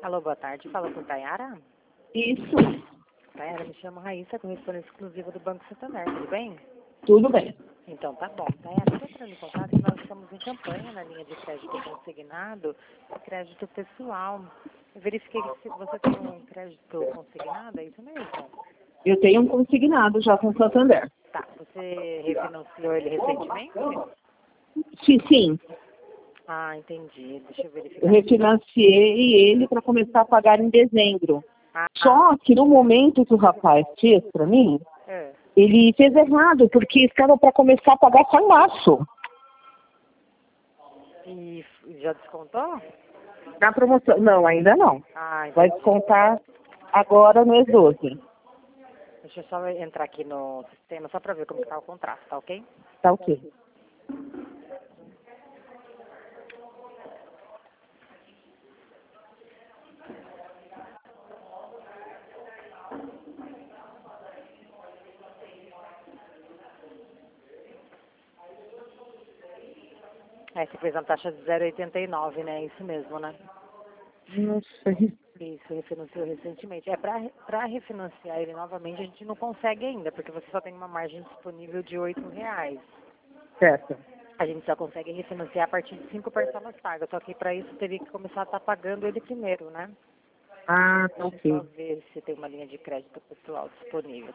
Alô, boa tarde. Fala com Tayara. Isso, Tayara, me chamo Raíssa, correspondente exclusiva do Banco Santander, tudo bem? tudo bem. Então, tá bom. Tayara, estou entrando em contato que nós estamos em campanha na linha de crédito consignado e crédito pessoal. Eu verifiquei que você tem um crédito consignado, é isso mesmo? Eu tenho um consignado já com o Santander. Tá. Você refinanciou ele recentemente? Sim, Ah, entendi. Deixa eu eu verificar. refinanciei ele para começar a pagar em dezembro. Ah, Só que no momento que o rapaz fez para mim, é. ele fez errado, porque estava para começar a pagar só em março. E já descontou? Na promoção. Não, ainda não. Ah, Vai entendi. descontar agora no mês 12. Deixa eu só entrar aqui no sistema só para ver como está o contrato, tá ok? Tá ok. É, você fez uma taxa de 0,89, né? Isso mesmo, né? Não sei. Isso, refinanciou recentemente. É, para refinanciar ele novamente, a gente não consegue ainda, porque você só tem uma margem disponível de R$ 8. Certo. A gente só consegue refinanciar a partir de 5 parcelas pagas, só que para isso teria que começar a estar pagando ele primeiro, né? Ah, tá Deixa eu só ok. ver se tem uma linha de crédito pessoal disponível.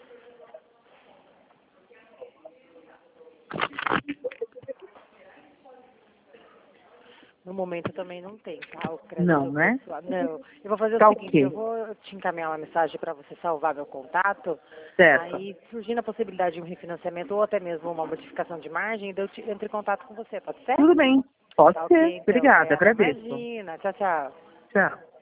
No momento também não tem, tá? O crédito Não, né? pessoal. Não. Eu vou fazer o Tá seguinte, eu ok. vou te encaminhar uma mensagem para você salvar meu contato. Certo. Aí, surgindo a possibilidade de um refinanciamento ou até mesmo uma modificação de margem, eu entro em contato com você, pode ser? Tudo bem. Pode Tá ser. ok, então, Obrigada, Tayara. agradeço. Imagina. Tchau, tchau. Tchau.